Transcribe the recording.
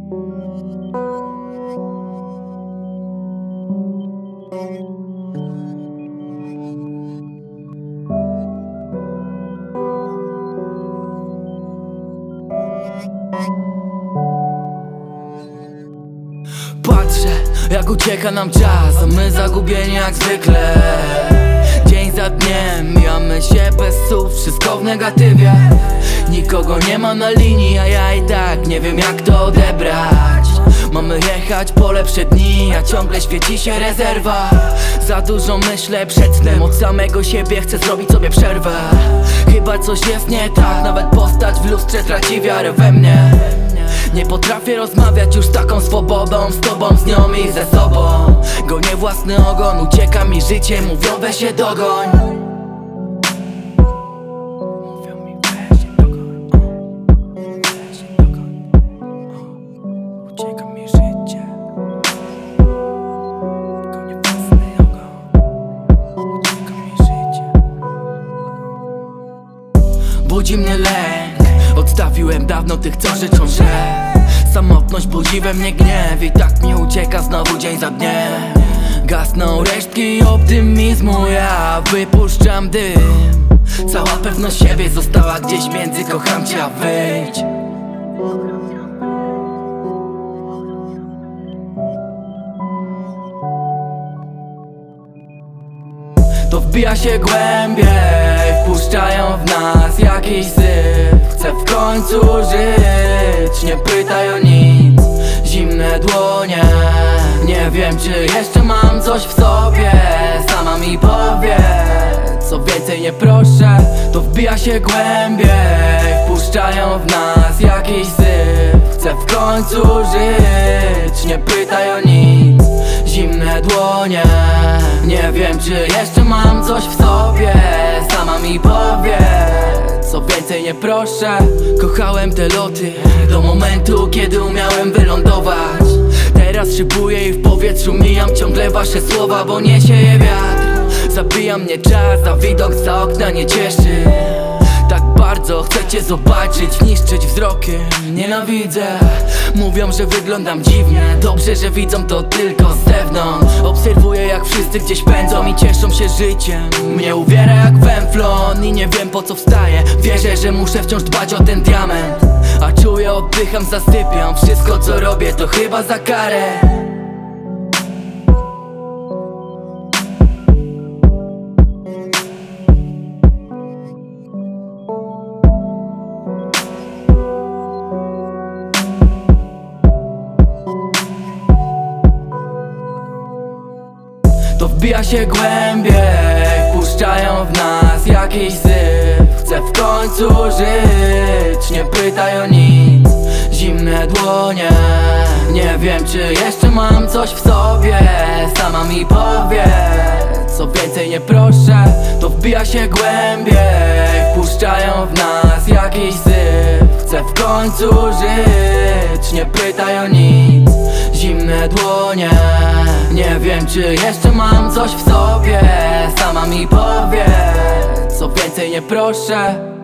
Patrzę, jak ucieka nam czas, a my zagubieni jak zwykle. Dzień za dniem mijamy się bez słów, wszystko w negatywie. Nikogo nie ma na linii, a ja i tak nie wiem jak to odebrać. Mamy jechać po lepsze dni, a ciągle świeci się rezerwa. Za dużo myślę przed snem, od samego siebie chcę zrobić sobie przerwę. Chyba coś jest nie tak, nawet postać w lustrze traci wiarę we mnie. Nie potrafię rozmawiać już z taką swobodą, z tobą, z nią i ze sobą. Gonię własny ogon, ucieka mi życie, mówią weź się dogoń. Mówią mi weź się dogoń, weź się dogoń. Ucieka mi życie, gonię własny ogon, ucieka mi życie. Budzi mnie lęk, odstawiłem dawno tych, co życzą źle. Samotność budzi we mnie gniew i tak mi ucieka znowu dzień za dniem. Gasną resztki optymizmu, ja wypuszczam dym. Cała pewność siebie została gdzieś między kocham cię a wyjdź. To wbija się głębiej, wpuszczają w nas jakiś syf. Chcę w końcu żyć, nie pytaj o nic. Zimne dłonie, nie wiem czy jeszcze mam coś w sobie. Sama mi powiedz, co więcej nie proszę. To wbija się głębiej, wpuszczają w nas jakiś syf. Chcę w końcu żyć, nie pytaj o nic. Zimne dłonie, nie wiem czy jeszcze mam coś w sobie. Sama mi powiedz, co więcej nie proszę. Kochałem te loty do momentu, kiedy umiałem wylądować. Teraz szybuję i w powietrzu mijam ciągle wasze słowa, bo niesie je wiatr. Zabija mnie czas, a widok za okna nie cieszy. Tak bardzo chcecie zobaczyć, niszczyć wzrokiem. Nienawidzę, mówią, że wyglądam dziwnie. Dobrze, że widzą to tylko z zewnątrz. Obserwuję jak wszyscy gdzieś pędzą i cieszą się życiem. Mnie uwiera jak węflon i nie wiem po co wstaję. Wierzę, że muszę wciąż dbać o ten diament. A czuję, oddycham, zasypiam. Wszystko co robię to chyba za karę. To wbija się głębiej, wpuszczają w nas jakiś syf. Chcę w końcu żyć, nie pytaj o nic. Zimne dłonie, nie wiem czy jeszcze mam coś w sobie. Sama mi powiedz, co więcej nie proszę. To wbija się głębiej, wpuszczają w nas jakiś syf. Chcę w końcu żyć, nie pytaj o nic. Zimne dłonie, nie wiem czy jeszcze mam coś w sobie. Sama mi powiedz, co więcej nie proszę.